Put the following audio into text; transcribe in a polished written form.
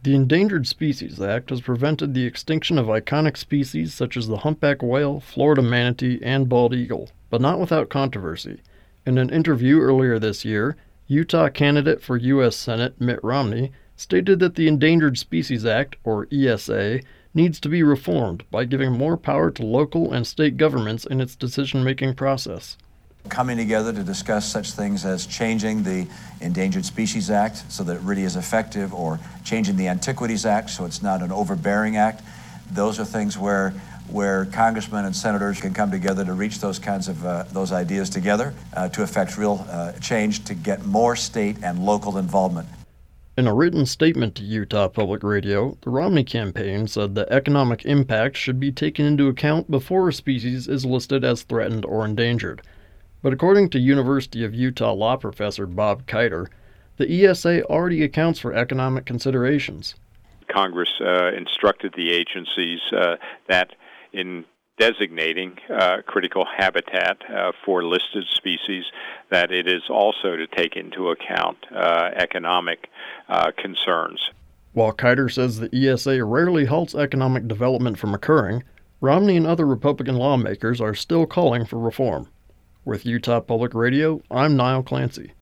The Endangered Species Act has prevented the extinction of iconic species such as the humpback whale, Florida manatee, and bald eagle, but not without controversy. In an interview earlier this year, Utah candidate for U.S. Senate Mitt Romney stated that the Endangered Species Act, or ESA, needs to be reformed by giving more power to local and state governments in its decision-making process. Coming together to discuss such things as changing the Endangered Species Act so that it really is effective, or changing the Antiquities Act so it's not an overbearing act. Those are things where congressmen and senators can come together to reach those kinds of those ideas together to effect real change, to get more state and local involvement. In a written statement to Utah Public Radio, the Romney campaign said that economic impact should be taken into account before a species is listed as threatened or endangered. But according to University of Utah law professor Bob Kiter, the ESA already accounts for economic considerations. Congress instructed the agencies that in designating critical habitat for listed species, that it is also to take into account economic concerns. While Kiter says the ESA rarely halts economic development from occurring, Romney and other Republican lawmakers are still calling for reform. With Utah Public Radio, I'm Niall Clancy.